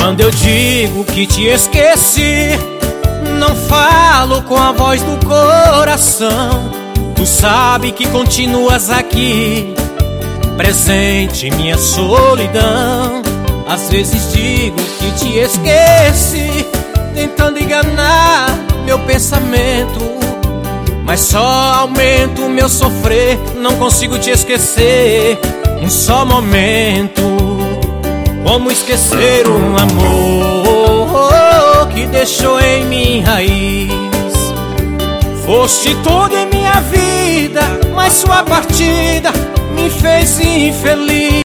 Quando eu digo que te esqueci, não falo com a voz do coração. Tu sabe que continuas aqui, presente em minha solidão. Às vezes digo que te esqueci, tentando enganar meu pensamento, mas só aumento o meu sofrer. Não consigo te esquecer um só momento. Como esquecer um amor que deixou em mim raiz? Foste tudo em minha vida, mas sua partida me fez infeliz.